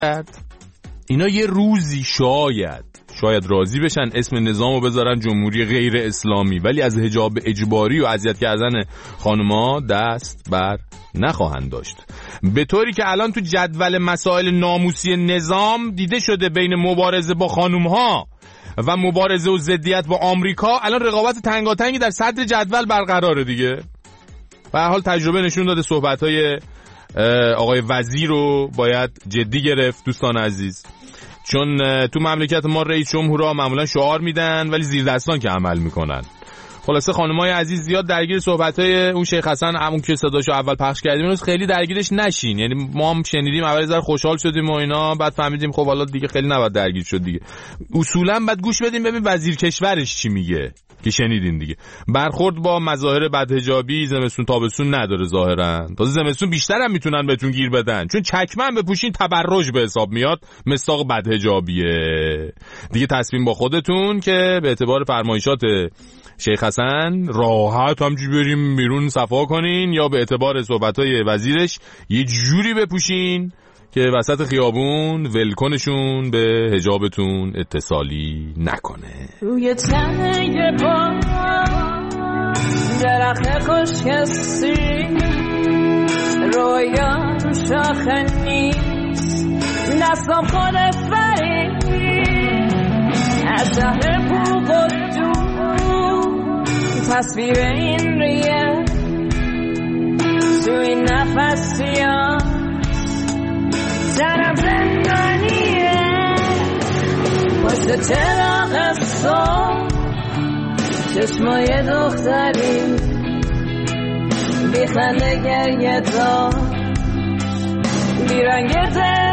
اینا یه روزی شاید راضی بشن اسم نظامو بذارن جمهوری غیر اسلامی، ولی از حجاب اجباری و اذیت کردن خانوما دست بر نخواهند داشت. به طوری که الان تو جدول مسائل ناموسی نظام دیده شده بین مبارزه با خانومها و مبارزه و ضدیت با آمریکا الان رقابت تنگاتنگی در صدر جدول برقراره دیگه. به هر حال تجربه نشون داده صحبت‌های آقای وزیر رو باید جدی گرفت دوستان عزیز، چون تو مملکت ما رئیس جمهورها معمولا شعار میدن ولی زیر دستان که عمل میکنن. خلاصه خانمای عزیز زیاد درگیر صحبت‌های اون شیخ حسن همون که صداشو اول پخش کردیم روز خیلی درگیرش نشین. یعنی ما هم شنیدیم اول ذره خوشحال شدیم و اینا، بعد فهمیدیم خب حالا دیگه خیلی نباید درگیر شد دیگه. اصولا بعد گوش بدیم ببین وزیر کشورش چی میگه که شنیدین دیگه. برخورد با مظاهر بدحجابی زمستون تابستون نداره ظاهرا. تازه زمستون بیشتر هم میتونن بهتون گیر بدن، چون چکمن بپوشین تبرج به حساب میاد، مصداق بدحجابیه دیگه. تصمیم با خودتون که به اعتبار فرمایشات شیخ حسن راحت همجوری بریم بیرون صفا کنین، یا به اعتبار صحبت‌های وزیرش یه جوری بپوشین که وسط خیابون ولکنشون به حجابتون اتصالی نکنه. روی تنگ پا درخت خوشکستی رویان شاخه نیست، دستم خود فرید از شهر پوگردون تصویر این ریه توی نفسیان سرم زندانیه پشت چراغ صبح چشمای دختری بیخنده گریه تا بیرنگ